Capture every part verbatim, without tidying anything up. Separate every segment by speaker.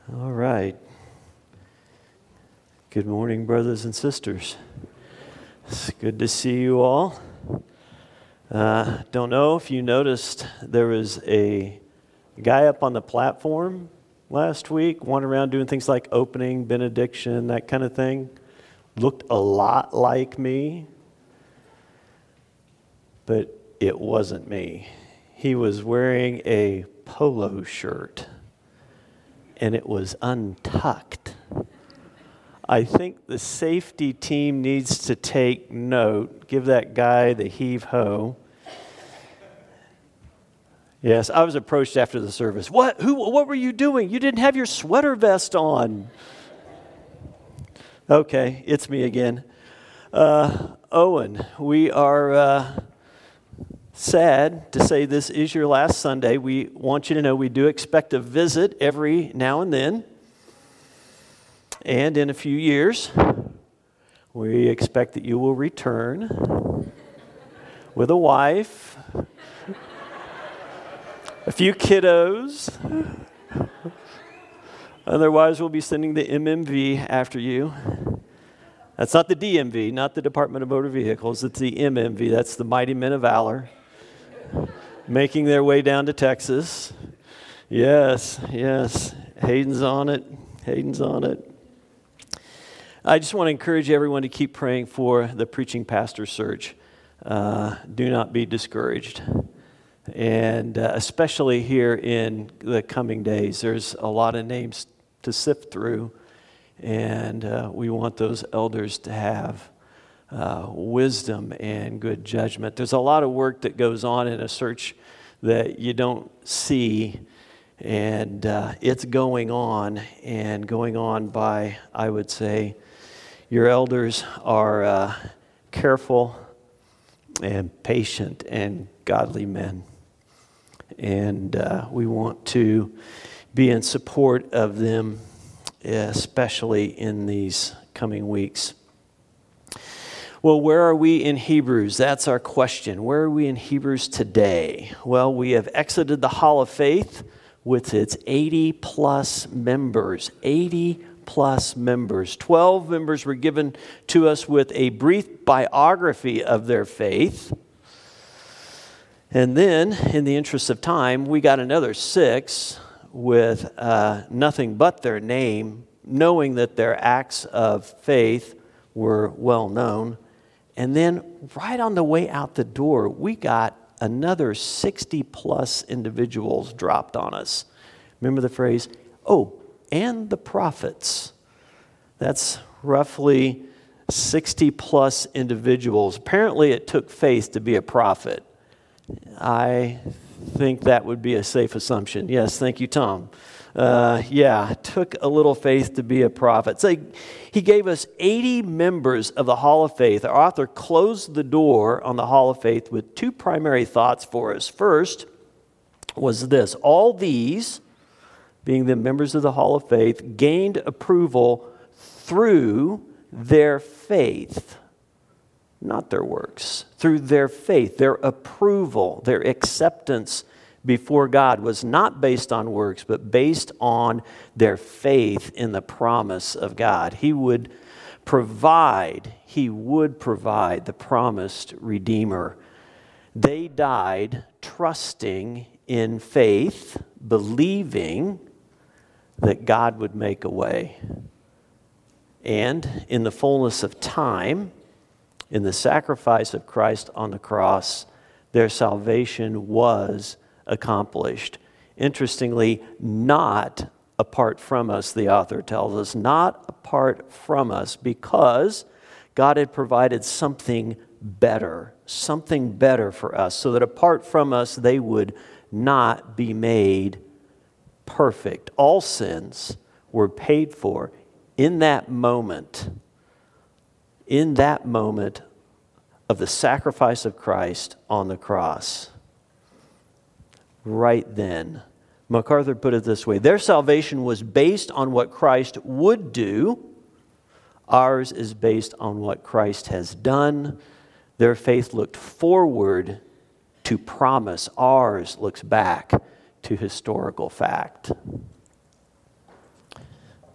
Speaker 1: All right. Good morning, brothers and sisters. It's good to see you all. Uh, don't know if you noticed, there was a guy up on the platform last week, wandering around doing things like opening, benediction, that kind of thing. Looked a lot like me, but it wasn't me. He was wearing a polo shirt, and it was untucked. I think the safety team needs to take note, give that guy the heave-ho. Yes, I was approached after the service. What? Who? What were you doing? You didn't have your sweater vest on. Okay, it's me again. Uh, Owen, we are uh, sad to say this is your last Sunday. We want you to know we do expect a visit every now and then. And in a few years, we expect that you will return with a wife, a few kiddos. Otherwise, we'll be sending the M M V after you. That's not the D M V, not the Department of Motor Vehicles. It's the M M V. That's the Mighty Men of Valor, making their way down to Texas. Yes, yes. Hayden's on it. Hayden's on it. I just want to encourage everyone to keep praying for the preaching pastor search. Uh, do not be discouraged. And uh, especially here in the coming days, there's a lot of names to sift through. And uh, we want those elders to have uh, wisdom and good judgment. There's a lot of work that goes on in a search that you don't see. And uh, it's going on and going on by, I would say, your elders are uh, careful and patient and godly men. And uh, we want to be in support of them, especially in these coming weeks. Well, where are we in Hebrews? That's our question. Where are we in Hebrews today? Well, we have exited the Hall of Faith with its eighty plus members. eighty plus members. twelve members were given to us with a brief biography of their faith. And then, in the interest of time, we got another six with uh, nothing but their name, knowing that their acts of faith were well known. And then, right on the way out the door, we got another sixty plus individuals dropped on us. Remember the phrase, oh, and the prophets. That's roughly sixty plus individuals. Apparently, it took faith to be a prophet. I think that would be a safe assumption. Yes, thank you, Tom. Uh, yeah, it took a little faith to be a prophet. So he, he gave us eighty members of the Hall of Faith. Our author closed the door on the Hall of Faith with two primary thoughts for us. First was this: all these, being the members of the Hall of Faith, gained approval through their faith. Not their works, through their faith. Their approval, their acceptance before God was not based on works, but based on their faith in the promise of God. He would provide, He would provide the promised Redeemer. They died trusting in faith, believing that God would make a way. And in the fullness of time, in the sacrifice of Christ on the cross, their salvation was accomplished. Interestingly, not apart from us, the author tells us, not apart from us, because God had provided something better, something better for us, so that apart from us, they would not be made perfect. All sins were paid for in that moment. In that moment of the sacrifice of Christ on the cross. Right then, MacArthur put it this way: their salvation was based on what Christ would do. Ours is based on what Christ has done. Their faith looked forward to promise. Ours looks back to historical fact.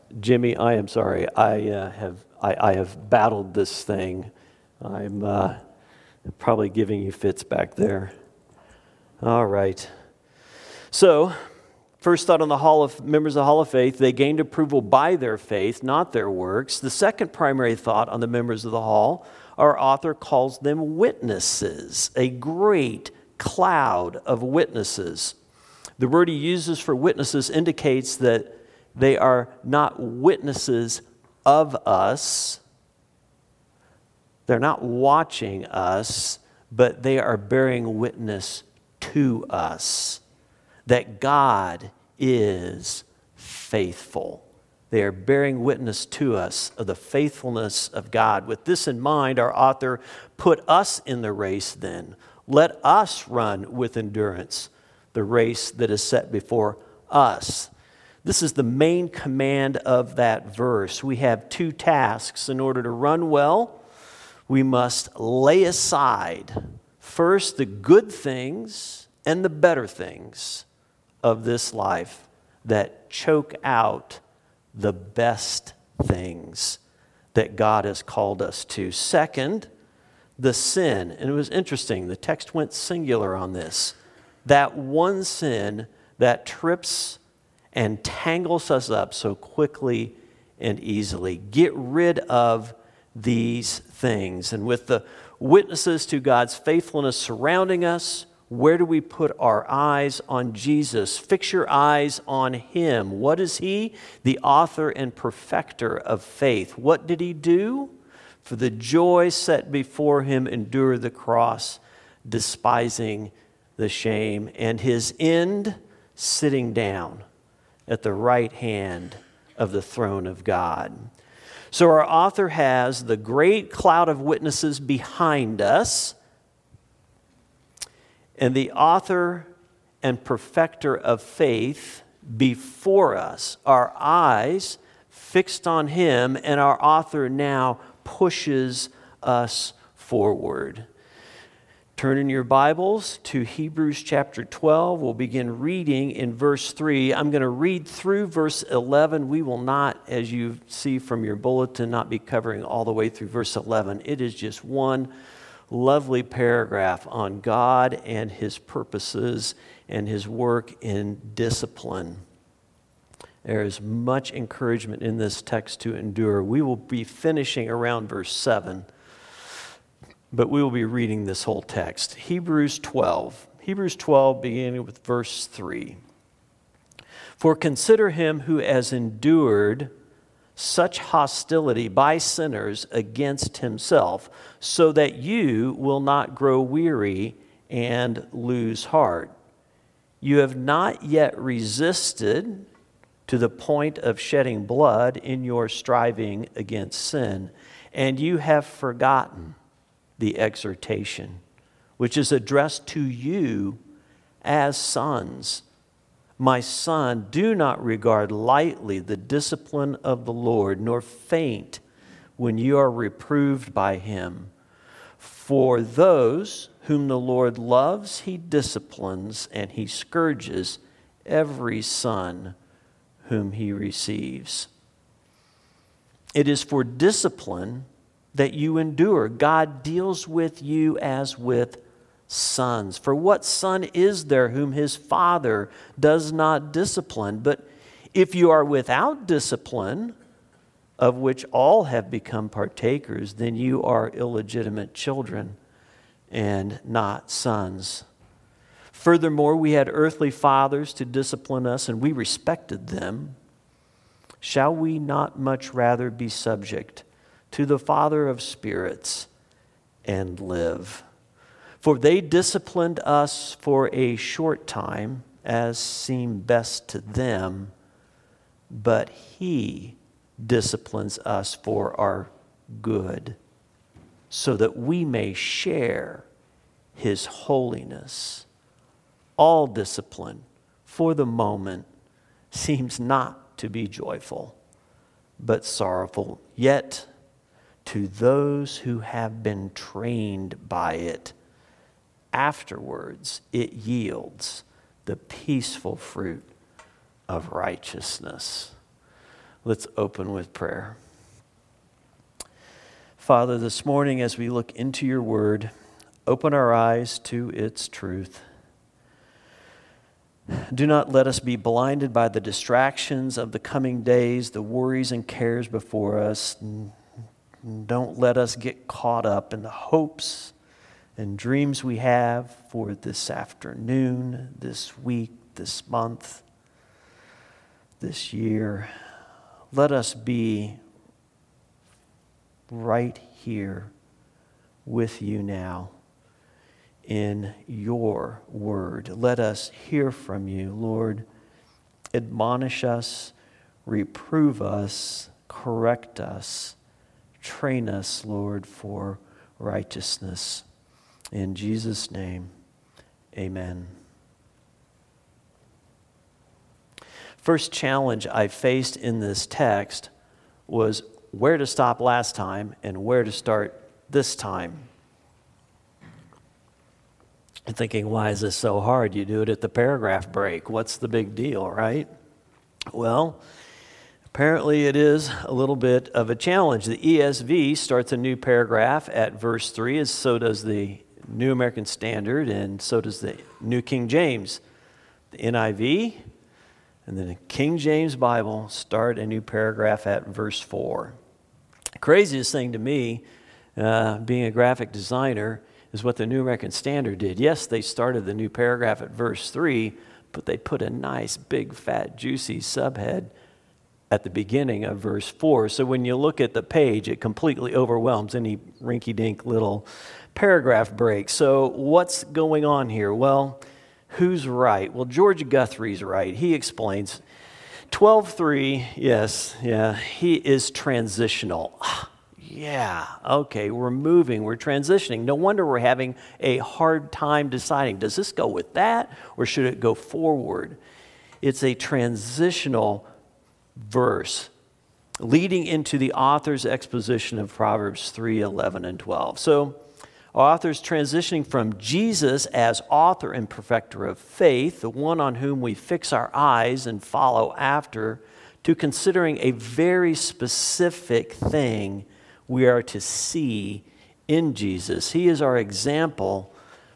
Speaker 1: Jimmy, I am sorry. I uh, have I, I have battled this thing. I'm uh, probably giving you fits back there. All right. So, first thought on the Hall of members of the Hall of Faith, they gained approval by their faith, not their works. The second primary thought on the members of the Hall, our author calls them witnesses, a great cloud of witnesses. The word he uses for witnesses indicates that they are not witnesses of us. They're not watching us, but they are bearing witness to us that God is faithful. They are bearing witness to us of the faithfulness of God. With this in mind, our author put us in the race then. Let us run with endurance the race that is set before us. This is the main command of that verse. We have two tasks. In order to run well, we must lay aside first the good things and the better things of this life that choke out the best things that God has called us to. Second, the sin. And it was interesting, the text went singular on this. That one sin that trips and tangles us up so quickly and easily. Get rid of these things. And with the witnesses to God's faithfulness surrounding us, where do we put our eyes? On Jesus. Fix your eyes on Him. What is He? The author and perfecter of faith. What did He do? For the joy set before Him, endure the cross, despising the shame, and His end, sitting down at the right hand of the throne of God. So our author has the great cloud of witnesses behind us, and the author and perfecter of faith before us. Our eyes fixed on Him, and our author now pushes us forward. Turn in your Bibles to Hebrews chapter twelve. We'll begin reading in verse three. I'm going to read through verse eleven. We will not, as you see from your bulletin, not be covering all the way through verse eleven. It is just one lovely paragraph on God and His purposes and His work in discipline. There is much encouragement in this text to endure. We will be finishing around verse seven. But we will be reading this whole text. Hebrews twelve. Hebrews twelve, beginning with verse three. For consider him who has endured such hostility by sinners against himself, so that you will not grow weary and lose heart. You have not yet resisted to the point of shedding blood in your striving against sin, and you have forgotten the exhortation, which is addressed to you as sons. My son, do not regard lightly the discipline of the Lord, nor faint when you are reproved by him. For those whom the Lord loves, he disciplines, and he scourges every son whom he receives. It is for discipline that you endure. God deals with you as with sons. For what son is there whom his father does not discipline? But if you are without discipline, of which all have become partakers, then you are illegitimate children and not sons. Furthermore, we had earthly fathers to discipline us, and we respected them. Shall we not much rather be subject to the Father of spirits and live? For they disciplined us for a short time, as seemed best to them, but he disciplines us for our good, so that we may share his holiness. All discipline, for the moment, seems not to be joyful, but sorrowful. Yet, to those who have been trained by it, afterwards it yields the peaceful fruit of righteousness. Let's open with prayer. Father, this morning as we look into your word, open our eyes to its truth. Do not let us be blinded by the distractions of the coming days, the worries and cares before us. Don't let us get caught up in the hopes and dreams we have for this afternoon, this week, this month, this year. Let us be right here with you now in your word. Let us hear from you, Lord. Admonish us, reprove us, correct us, train us, Lord, for righteousness. In Jesus' name, amen. First challenge I faced in this text was where to stop last time and where to start this time. And thinking, why is this so hard? You do it at the paragraph break. What's the big deal, right? Well, apparently it is a little bit of a challenge. The E S V starts a new paragraph at verse three, as so does the New American Standard, and so does the New King James. The N I V and then the King James Bible start a new paragraph at verse four. The craziest thing to me, uh, being a graphic designer, is what the New American Standard did. Yes, they started the new paragraph at verse three, but they put a nice, big, fat, juicy subhead at the beginning of verse four. So when you look at the page, it completely overwhelms any rinky-dink little paragraph break. So what's going on here? Well, who's right? Well, George Guthrie's right. He explains twelve three, yes, yeah, he is transitional. Yeah, okay, we're moving, we're transitioning. No wonder we're having a hard time deciding, does this go with that or should it go forward? It's a transitional verse leading into the author's exposition of Proverbs three, eleven, and twelve. So, our author's transitioning from Jesus as author and perfecter of faith, the one on whom we fix our eyes and follow after, to considering a very specific thing we are to see in Jesus. He is our example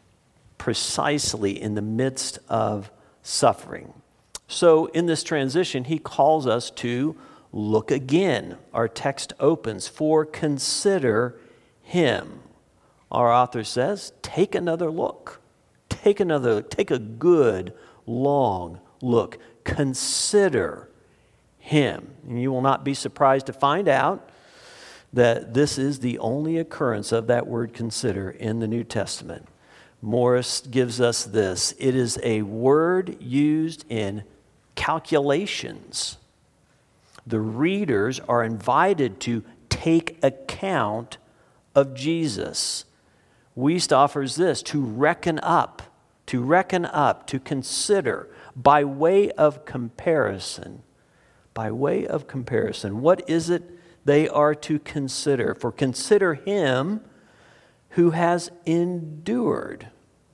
Speaker 1: precisely in the midst of suffering. So in this transition, he calls us to look again. Our text opens, for consider him. Our author says, take another look. Take another, take a good, long look. Consider him. And you will not be surprised to find out that this is the only occurrence of that word consider in the New Testament. Morris gives us this. It is a word used in calculations. The readers are invited to take account of Jesus. Wuest offers this, to reckon up, to reckon up, to consider by way of comparison. By way of comparison. What is it they are to consider? For consider him who has endured.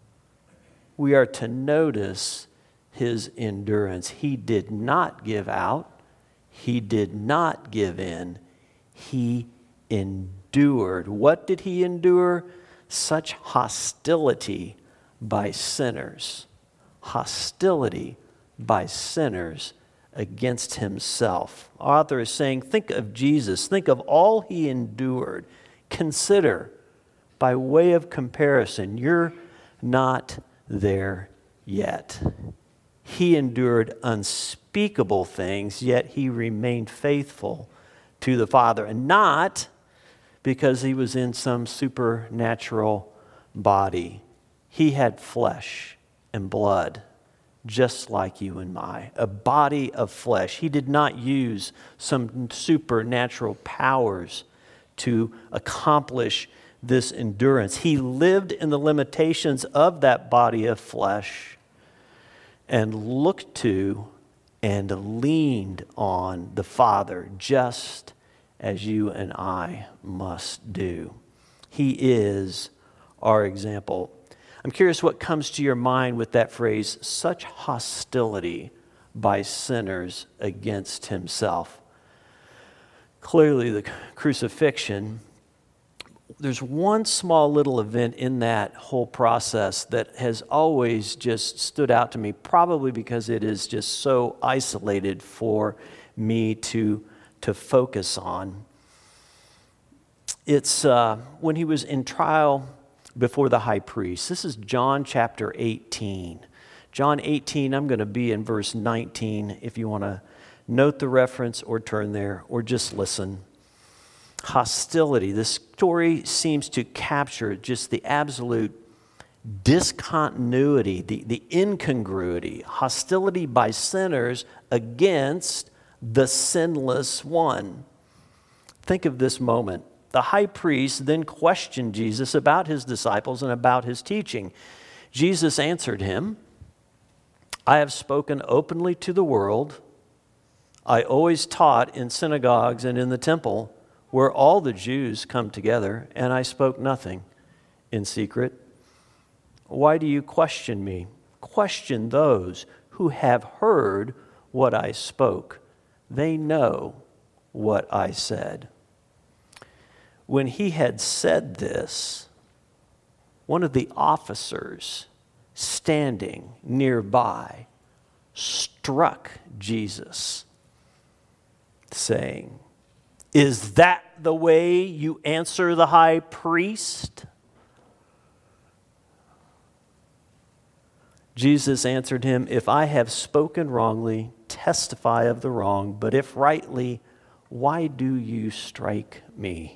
Speaker 1: We are to notice his endurance. He did not give out. He did not give in. He endured. What did he endure? Such hostility by sinners. Hostility by sinners against himself. Our author is saying, think of Jesus. Think of all he endured. Consider, by way of comparison, you're not there yet. He endured unspeakable things, yet he remained faithful to the Father. And not because he was in some supernatural body. He had flesh and blood, just like you and I, a body of flesh. He did not use some supernatural powers to accomplish this endurance. He lived in the limitations of that body of flesh and looked to and leaned on the Father, just as you and I must do. He is our example. I'm curious what comes to your mind with that phrase, such hostility by sinners against himself. clearly the crucifixion. There's one small little event in that whole process that has always just stood out to me, probably because it is just so isolated for me to, to focus on. It's uh, when he was in trial before the high priest. This is John chapter eighteen. John eighteen, I'm going to be in verse nineteen if you want to note the reference or turn there or just listen. Hostility. This story seems to capture just the absolute discontinuity, the, the incongruity, hostility by sinners against the sinless one. Think of this moment. The high priest then questioned Jesus about his disciples and about his teaching. Jesus answered him, I have spoken openly to the world. I always taught in synagogues and in the temple where all the Jews come together, and I spoke nothing in secret. Why do you question me? Question those who have heard what I spoke. They know what I said. When he had said this, one of the officers standing nearby struck Jesus, saying, Is that the way you answer the high priest? Jesus answered him, If I have spoken wrongly, testify of the wrong, but if rightly, why do you strike me?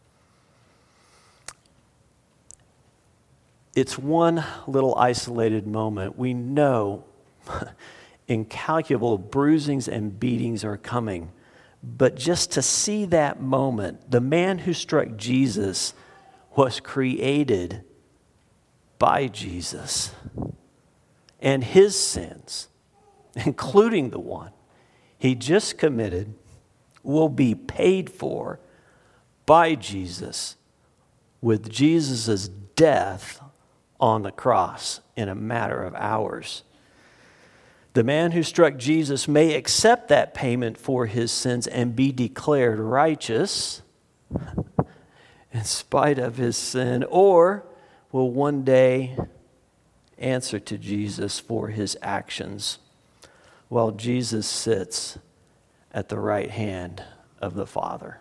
Speaker 1: It's one little isolated moment. We know incalculable bruisings and beatings are coming. But just to see that moment, the man who struck Jesus was created by Jesus. And his sins, including the one he just committed, will be paid for by Jesus with Jesus' death on the cross in a matter of hours. The man who struck Jesus may accept that payment for his sins and be declared righteous in spite of his sin, or will one day answer to Jesus for his actions while Jesus sits at the right hand of the Father.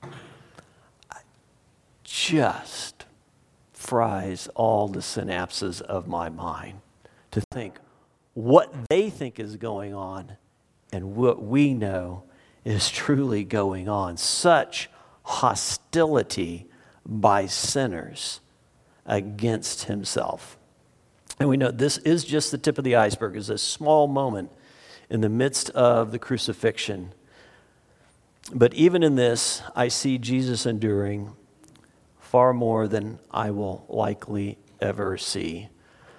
Speaker 1: Just fries all the synapses of my mind to think what they think is going on and what we know is truly going on. Such hostility by sinners against himself. And we know this is just the tip of the iceberg. It's a small moment in the midst of the crucifixion. But even in this, I see Jesus enduring far more than I will likely ever see.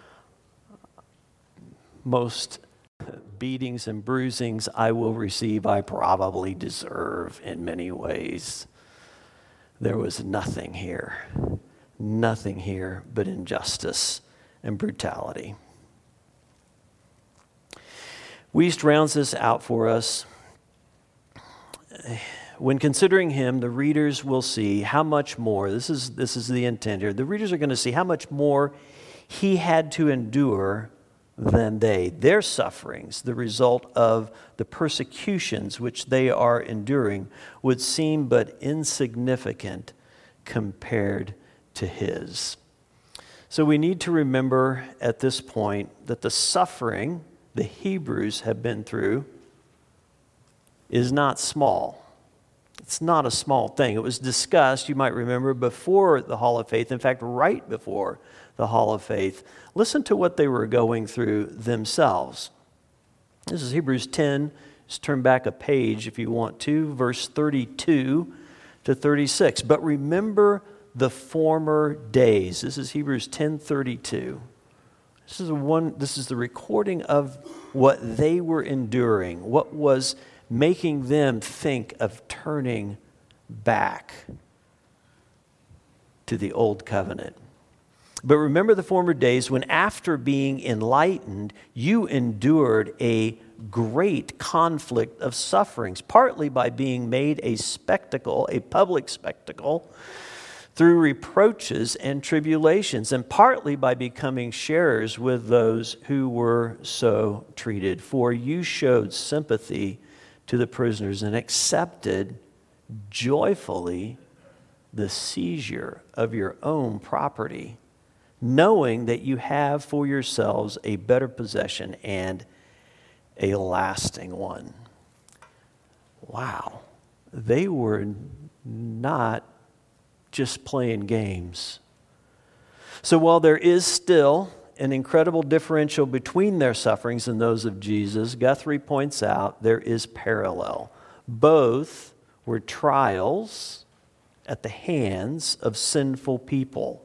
Speaker 1: Most beatings and bruisings I will receive, I probably deserve in many ways. There was nothing here, nothing here but injustice and brutality. Wuest rounds this out for us. When considering him, the readers will see how much more, this is, this is the intent here, the readers are going to see how much more he had to endure than they. Their sufferings, the result of the persecutions which they are enduring, would seem but insignificant compared to his. So we need to remember at this point that the suffering the Hebrews have been through is not small. It's not a small thing. It was discussed, you might remember, before the Hall of Faith. In fact, right before the Hall of Faith. Listen to what they were going through themselves. This is Hebrews ten. Just turn back a page if you want to. Verse thirty-two to thirty-six. But remember the former days. This is Hebrews ten thirty-two. This is one. This is the recording of what they were enduring. What was making them think of turning back to the old covenant. But remember the former days when, after being enlightened, you endured a great conflict of sufferings, partly by being made a spectacle, a public spectacle, through reproaches and tribulations, and partly by becoming sharers with those who were so treated. For you showed sympathy to the prisoners and accepted joyfully the seizure of your own property, knowing that you have for yourselves a better possession and a lasting one. Wow. They were not just playing games. So while there is still an incredible differential between their sufferings and those of Jesus, Guthrie points out there is parallel. Both were trials at the hands of sinful people.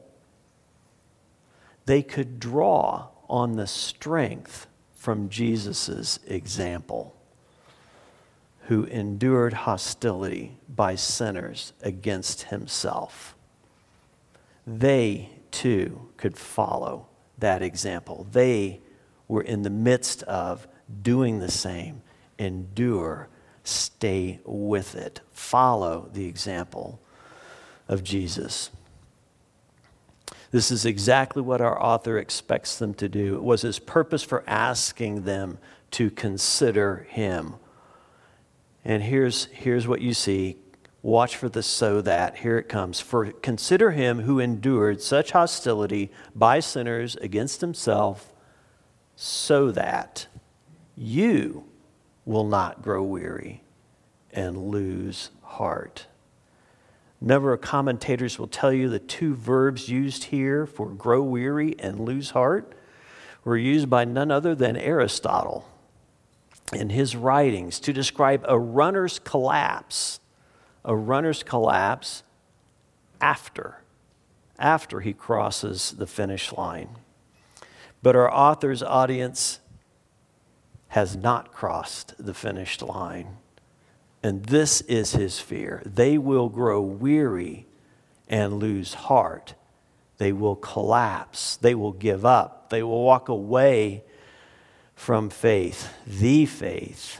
Speaker 1: They could draw on the strength from Jesus' example, who endured hostility by sinners against himself. They, too, could follow that example. They were in the midst of doing the same. Endure, stay with it. Follow the example of Jesus. This is exactly what our author expects them to do. It was his purpose for asking them to consider him. And here's, here's what you see. Watch for the so that. Here it comes. For consider him who endured such hostility by sinners against himself, so that you will not grow weary and lose heart. A number of commentators will tell you the two verbs used here for grow weary and lose heart were used by none other than Aristotle in his writings to describe a runner's collapse, a runner's collapse after, after he crosses the finish line. But our author's audience has not crossed the finish line. And this is his fear. They will grow weary and lose heart. They will collapse. They will give up. They will walk away from faith, the faith,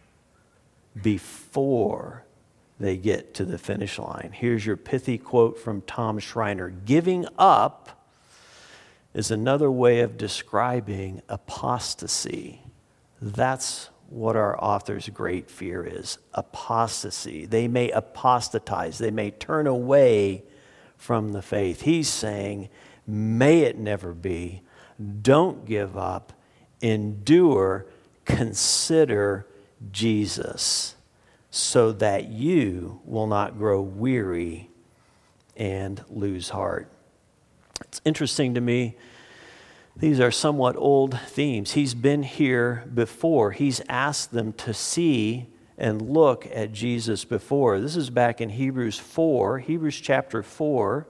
Speaker 1: before they get to the finish line. Here's your pithy quote from Tom Schreiner. Giving up is another way of describing apostasy. That's what our author's great fear is, apostasy. They may apostatize. They may turn away from the faith. He's saying, may it never be. Don't give up. Endure. Consider Jesus so that you will not grow weary and lose heart. It's interesting to me. These are somewhat old themes. He's been here before. He's asked them to see and look at Jesus before. This is back in Hebrews four, Hebrews chapter four,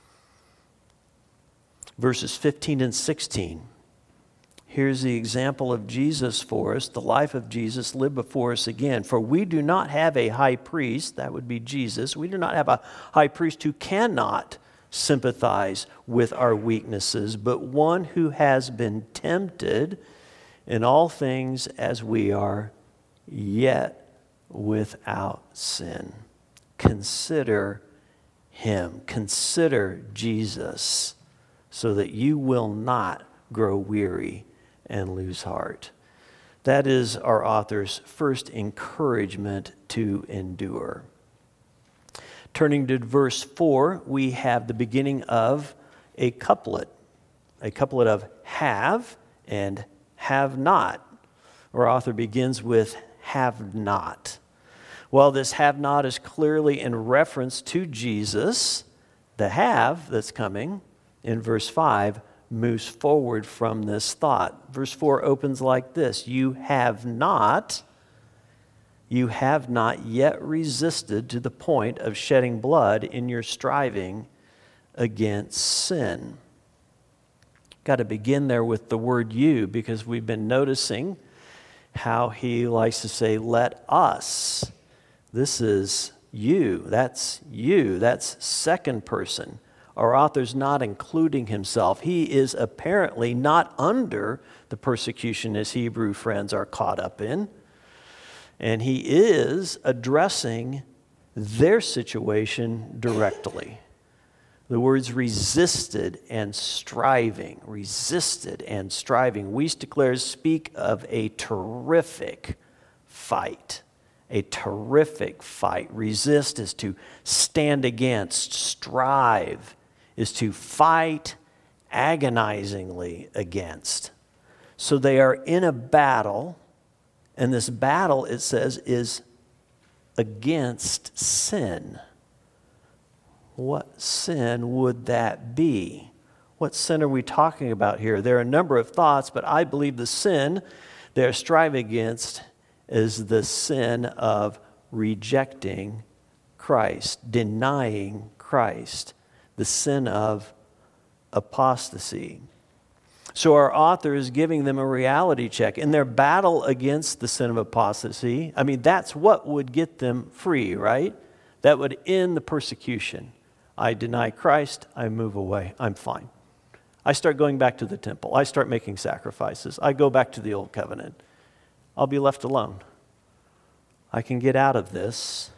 Speaker 1: verses fifteen and sixteen. Here's the example of Jesus for us, the life of Jesus lived before us again. For we do not have a high priest, that would be Jesus. We do not have a high priest who cannot sympathize with our weaknesses, but one who has been tempted in all things as we are, yet without sin. Consider him. Consider Jesus so that you will not grow weary and lose heart. That is our author's first encouragement to endure. Turning to verse four, we have the beginning of a couplet, a couplet of have and have not. Our author begins with have not. While this have not is clearly in reference to Jesus, the have that's coming in verse five moves forward from this thought. Verse four opens like this: you have not You have not yet resisted to the point of shedding blood in your striving against sin. Got to begin there with the word you, because we've been noticing how he likes to say, let us. This is you. That's you. That's second person. our author's not including himself. He is apparently not under the persecution his Hebrew friends are caught up in. And he is addressing their situation directly. The words resisted and striving, resisted and striving. Wuest declares speak of a terrific fight, a terrific fight. Resist is to stand against. Strive is to fight agonizingly against. So they are in a battle, and this battle, it says, is against sin. What sin would that be? What sin are we talking about here? There are a number of thoughts, but I believe the sin they're striving against is the sin of rejecting Christ, denying Christ, the sin of apostasy. So our author is giving them a reality check. In their battle against the sin of apostasy, I mean, that's what would get them free, right? That would end the persecution. I deny Christ, I move away, I'm fine. I start going back to the temple. I start making sacrifices. I go back to the old covenant. I'll be left alone. I can get out of this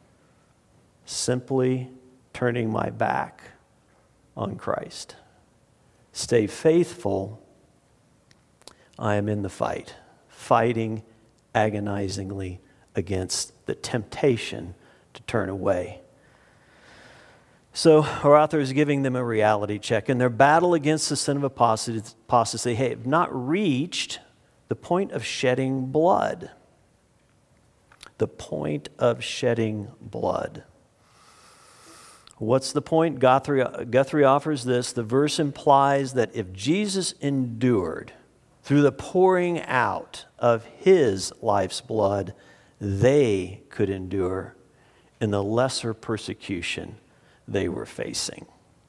Speaker 1: simply turning my back on Christ. Stay faithful. I am in the fight, fighting agonizingly against the temptation to turn away. So our author is giving them a reality check. In their battle against the sin of apostasy, they have not reached the point of shedding blood. The point of shedding blood. What's the point? Guthrie, Guthrie offers this. The verse implies that if Jesus endured through the pouring out of his life's blood, they could endure in the lesser persecution they were facing.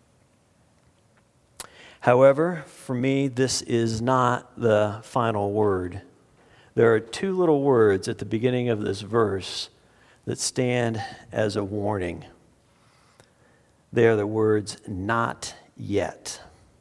Speaker 1: However, for me, this is not the final word. There are two little words at the beginning of this verse that stand as a warning. They are the words, not yet.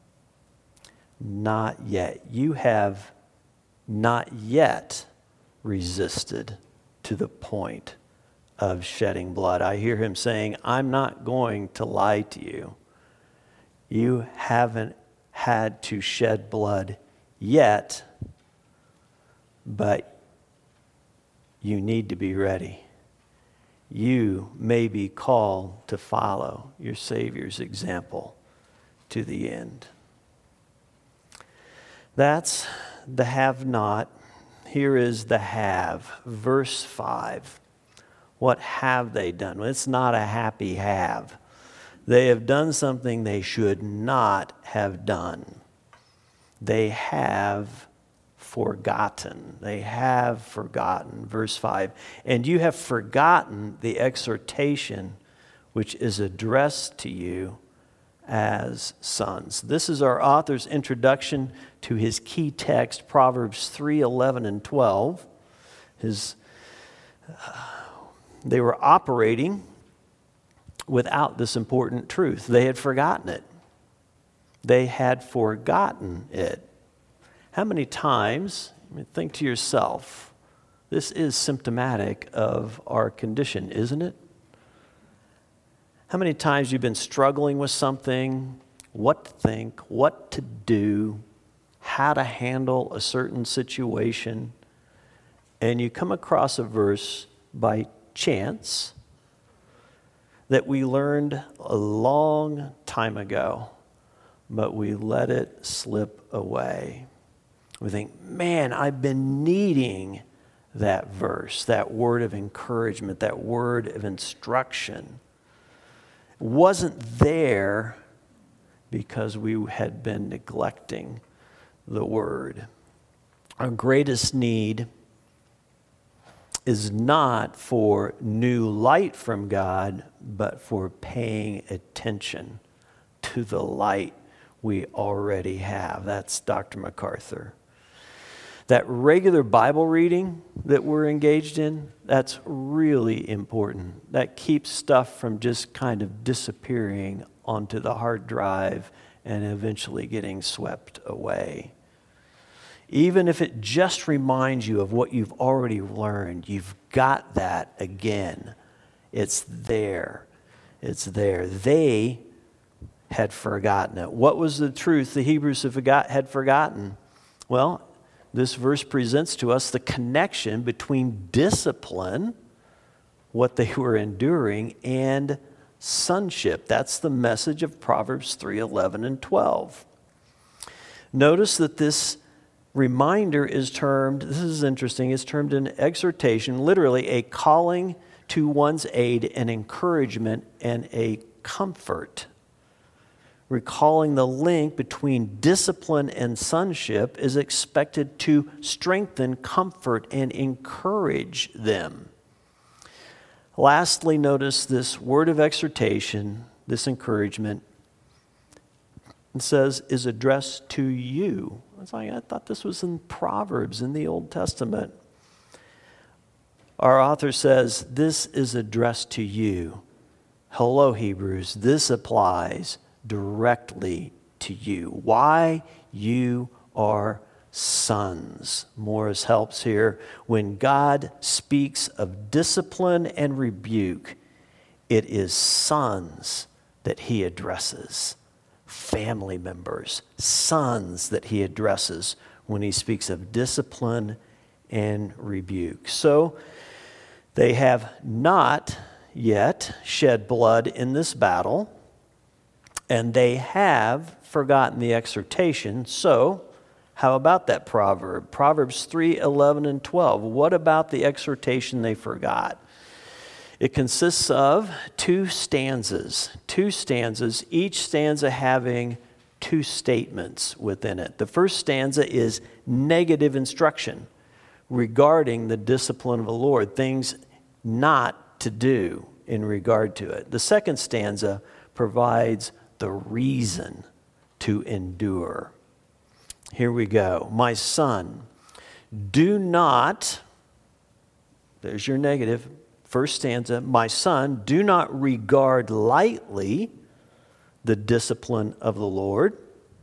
Speaker 1: Not yet. You have not yet resisted to the point of shedding blood. I hear him saying, I'm not going to lie to you. You haven't had to shed blood yet, but you need to be ready. You may be called to follow your Savior's example to the end. That's the have not. Here is the have. Verse five. What have they done? Well, it's not a happy have. They have done something they should not have done. They have forgotten. They have forgotten. Verse five. And you have forgotten the exhortation which is addressed to you as sons. This is our author's introduction to his key text, Proverbs three, eleven, and twelve. His, uh, they were operating without this important truth. They had forgotten it. They had forgotten it. How many times, I mean, think to yourself, this is symptomatic of our condition, isn't it? How many times you've been struggling with something, what to think, what to do, how to handle a certain situation, and you come across a verse by chance that we learned a long time ago, but we let it slip away. We think, man, I've been needing that verse, that word of encouragement, that word of instruction. It wasn't there because we had been neglecting the word. Our greatest need is not for new light from God, but for paying attention to the light we already have. That's Doctor MacArthur. That regular Bible reading that we're engaged in, that's really important. That keeps stuff from just kind of disappearing onto the hard drive and eventually getting swept away. Even if it just reminds you of what you've already learned, you've got that again. It's there. It's there. They had forgotten it. What was the truth the Hebrews had forgot- had forgotten? Well, this verse presents to us the connection between discipline, what they were enduring, and sonship. That's the message of Proverbs three, eleven, and twelve. Notice that this reminder is termed, this is interesting, it's termed an exhortation, literally a calling to one's aid, an encouragement, and a comfort. Recalling the link between discipline and sonship is expected to strengthen, comfort, and encourage them. Lastly, notice this word of exhortation, this encouragement, it says, is addressed to you. It's like, I thought this was in Proverbs in the Old Testament. Our author says, this is addressed to you. Hello, Hebrews. This applies directly to you. Why? You are sons. Morris helps here. When God speaks of discipline and rebuke, it is sons that he addresses. Family members, sons that he addresses when he speaks of discipline and rebuke. So they have not yet shed blood in this battle, and they have forgotten the exhortation. So how about that proverb? Proverbs three, eleven, and twelve. What about the exhortation they forgot? It consists of two stanzas, two stanzas, each stanza having two statements within it. The first stanza is negative instruction regarding the discipline of the Lord, things not to do in regard to it. The second stanza provides the reason to endure. Here we go. My son, do not, there's your negative, first stanza, my son, do not regard lightly the discipline of the Lord.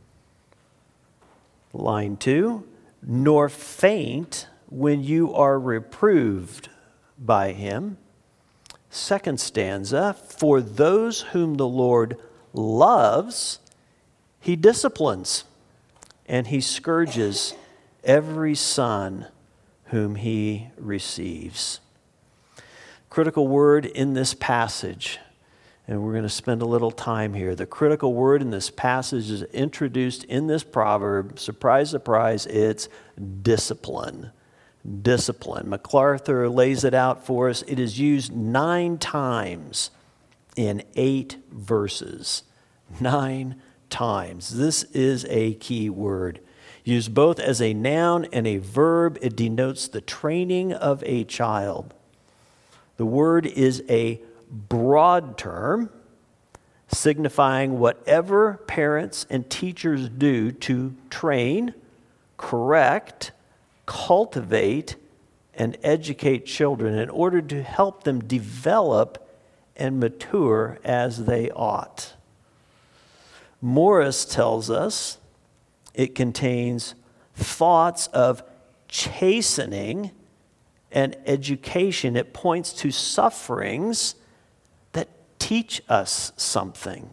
Speaker 1: Line two, nor faint when you are reproved by him. Second stanza, for those whom the Lord loves, he disciplines, and he scourges every son whom he receives. Critical word in this passage, and we're going to spend a little time here. The critical word in this passage is introduced in this proverb. Surprise, surprise, it's discipline. Discipline. MacArthur lays it out for us. It is used nine times in eight verses. Nine times. This is a key word. Used both as a noun and a verb, it denotes the training of a child. The word is a broad term signifying whatever parents and teachers do to train, correct, cultivate, and educate children in order to help them develop and mature as they ought. Morris tells us it contains thoughts of chastening and education. It points to sufferings that teach us something.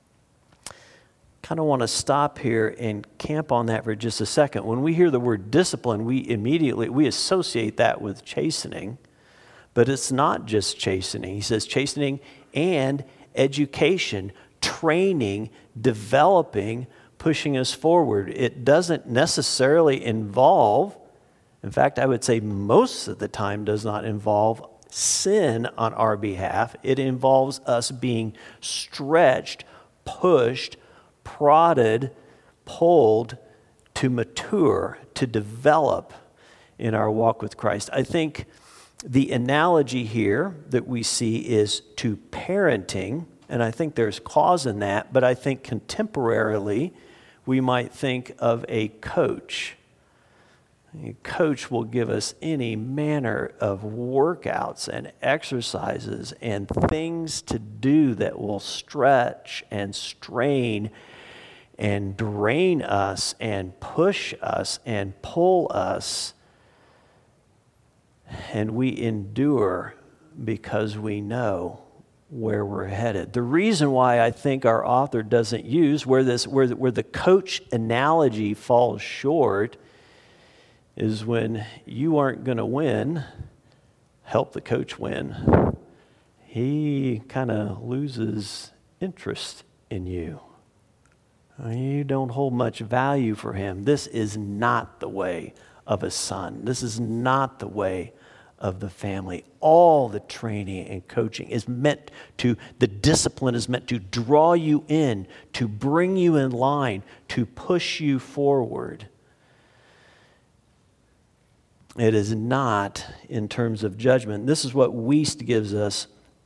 Speaker 1: Kind of want to stop here and camp on that for just a second. When we hear the word discipline, we immediately, we associate that with chastening, but it's not just chastening. He says chastening and education, training, developing, pushing us forward. It doesn't necessarily involve, in fact, I would say most of the time does not involve sin on our behalf. It involves us being stretched, pushed, prodded, pulled to mature, to develop in our walk with Christ. I think the analogy here that we see is to parenting, and I think there's cause in that, but I think contemporarily we might think of a coach. Coach will give us any manner of workouts and exercises and things to do that will stretch and strain and drain us and push us and pull us. And we endure because we know where we're headed. The reason why I think our author doesn't use where this where, where the coach analogy falls short is when you aren't going to win, help the coach win. He kind of loses interest in you. You don't hold much value for him. This is not the way of a son. This is not the way of the family. All the training and coaching is meant to, the discipline is meant to draw you in, to bring you in line, to push you forward. It is not in terms of judgment. This is what Wuest gives us.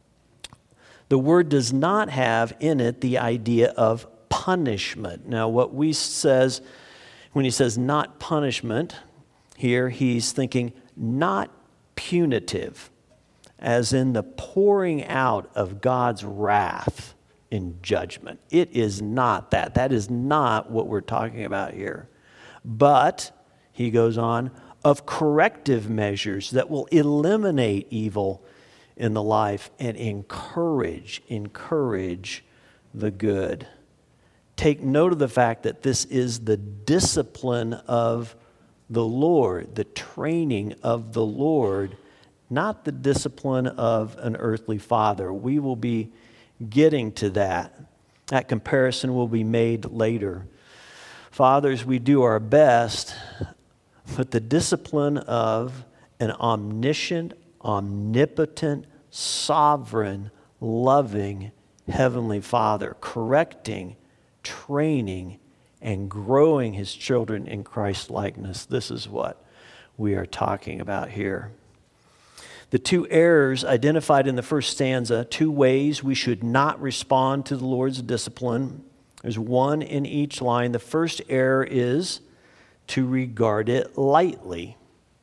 Speaker 1: The word does not have in it the idea of punishment. Now, what Wuest says, when he says not punishment, here he's thinking not punitive, as in the pouring out of God's wrath in judgment. It is not that. That is not what we're talking about here. But, he goes on, of corrective measures that will eliminate evil in the life and encourage, encourage the good. Take note of the fact that this is the discipline of the Lord, the training of the Lord, not the discipline of an earthly father. We will be getting to that. That comparison will be made later. Fathers, we do our best, but the discipline of an omniscient, omnipotent, sovereign, loving Heavenly Father, correcting, training, and growing his children in Christ's likeness. This is what we are talking about here. The two errors identified in the first stanza, two ways we should not respond to the Lord's discipline. There's one in each line. The first error is to regard it lightly.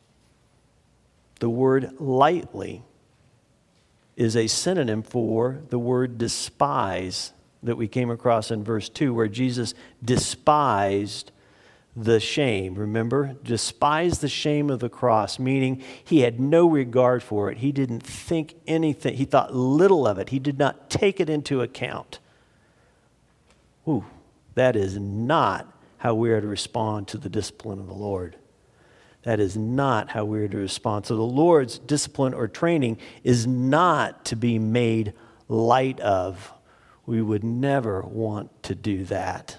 Speaker 1: The word lightly is a synonym for the word despise that we came across in verse two, where Jesus despised the shame. Remember? Despised the shame of the cross, meaning he had no regard for it. He didn't think anything. He thought little of it. He did not take it into account. Ooh, that is not how we are to respond to the discipline of the Lord. That is not how we are to respond. So the Lord's discipline or training is not to be made light of. We would never want to do that.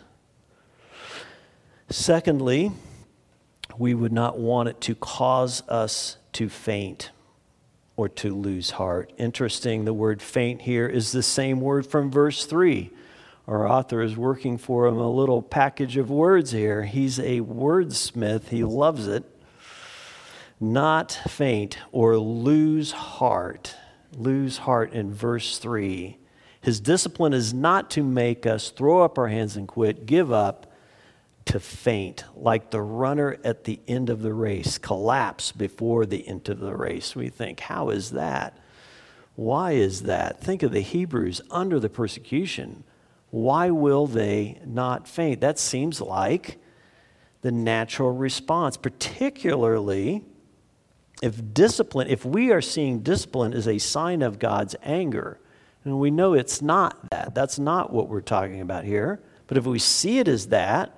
Speaker 1: Secondly, we would not want it to cause us to faint or to lose heart. Interesting, the word faint here is the same word from verse three. Our author is working for him a little package of words here. He's a wordsmith. He loves it. Not faint or lose heart. Lose heart in verse three. His discipline is not to make us throw up our hands and quit, give up, to faint, like the runner at the end of the race, collapse before the end of the race. We think, how is that? Why is that? Think of the Hebrews under the persecution. Why will they not faint? That seems like the natural response, particularly if discipline, if we are seeing discipline as a sign of God's anger. And we know it's not that. That's not what we're talking about here. But if we see it as that,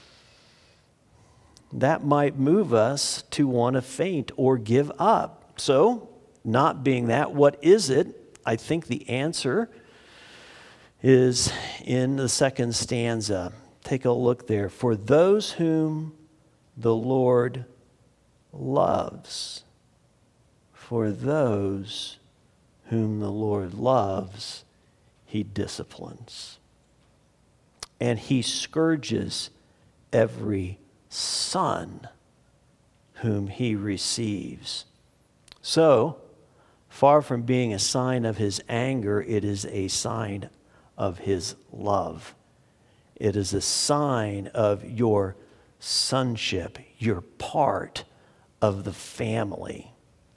Speaker 1: that might move us to want to faint or give up. So, not being that, what is it? I think the answer is in the second stanza. Take a look there. For those whom the Lord loves, for those whom the Lord loves, he disciplines. And he scourges every son whom he receives. So, far from being a sign of his anger, it is a sign of his love. It is a sign of your sonship, your part of the family.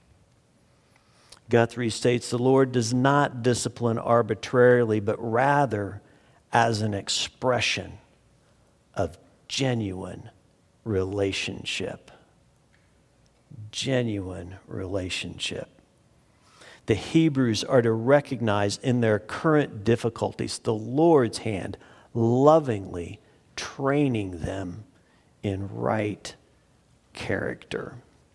Speaker 1: Guthrie states, the Lord does not discipline arbitrarily, but rather as an expression of genuine relationship. Genuine relationship. The Hebrews are to recognize in their current difficulties the Lord's hand lovingly training them in right character.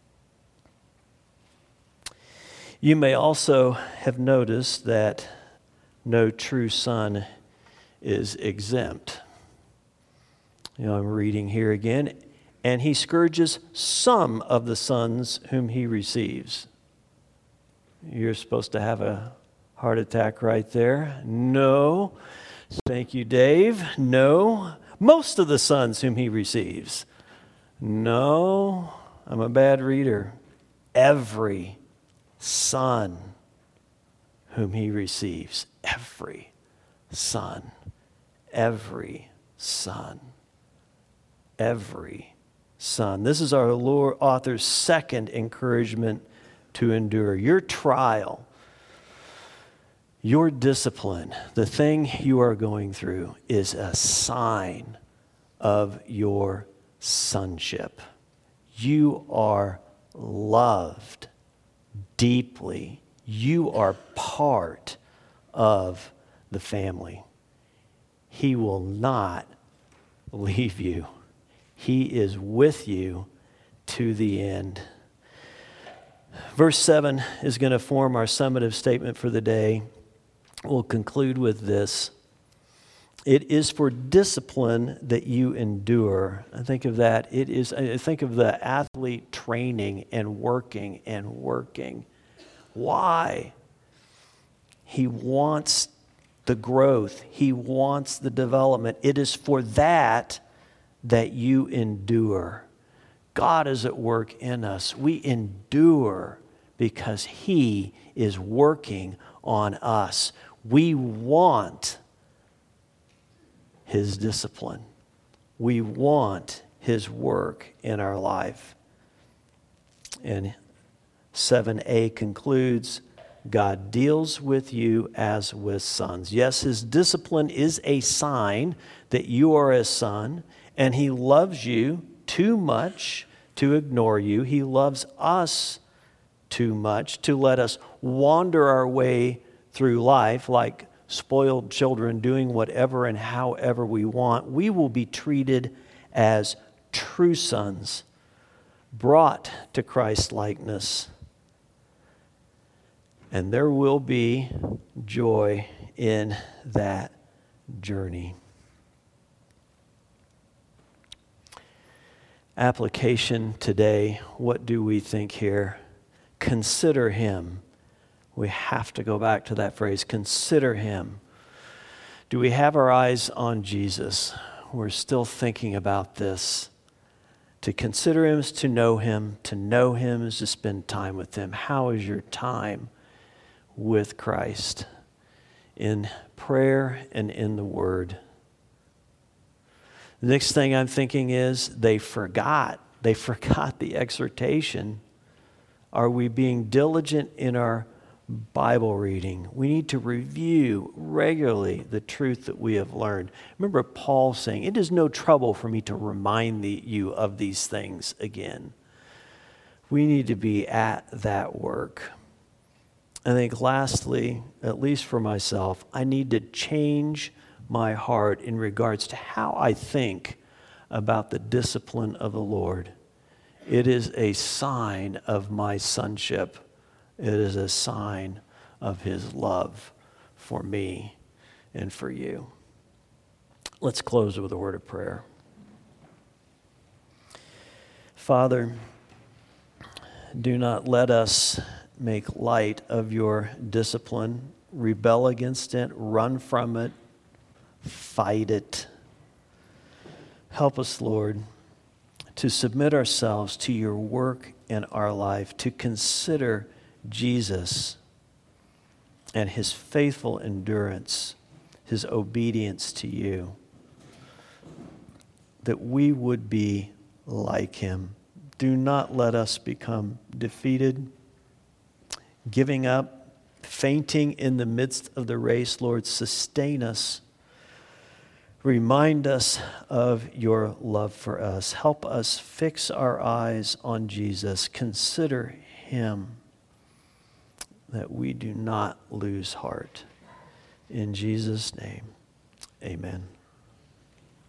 Speaker 1: You may also have noticed that no true son is exempt. You know, I'm reading here again. And he scourges some of the sons whom he receives. You're supposed to have a heart attack right there. No. Thank you, Dave. No. Most of the sons whom he receives. No. I'm a bad reader. Every son whom he receives. Every son. Every son. Every son. This is our Lord author's second encouragement to endure. Your trial, your discipline, the thing you are going through is a sign of your sonship. You are loved deeply. You are part of the family. He will not leave you. He is with you to the end. Verse seven is going to form our summative statement for the day. We'll conclude with this. It is for discipline that you endure. I think of that. It is. I think of the athlete training and working and working. Why? He wants the growth. He wants the development. It is for that that you endure. God is at work in us. We endure because He is working on us. We want His discipline. We want His work in our life. And seven A concludes, God deals with you as with sons. Yes, His discipline is a sign that you are a son, and He loves you too much to ignore you. He loves us too much to let us wander our way through life like spoiled children, doing whatever and however we want. We will be treated as true sons, brought to Christ likeness. And there will be joy in that journey. Application today, what do we think here? Consider Him. We have to go back to that phrase, consider Him. Do we have our eyes on Jesus? We're still thinking about this. To consider Him is to know Him. To know Him is to spend time with Him. How is your time with Christ? In prayer and in the Word. The next thing I'm thinking is they forgot. They forgot the exhortation. Are we being diligent in our Bible reading? We need to review regularly the truth that we have learned. Remember Paul saying, it is no trouble for me to remind the, you of these things again. We need to be at that work. I think lastly, at least for myself, I need to change my heart in regards to how I think about the discipline of the Lord. It is a sign of my sonship. It is a sign of His love for me and for you. Let's close with a word of prayer. Father, do not let us make light of your discipline, rebel against it, run from it, fight it. Help us, Lord, to submit ourselves to your work in our life, to consider Jesus and His faithful endurance, His obedience to you, that we would be like Him, Do not let us become defeated, giving up, fainting in the midst of the race. Lord, sustain us. Remind us of your love for us. Help us fix our eyes on Jesus. Consider him, that we do not lose heart. In Jesus' name, amen.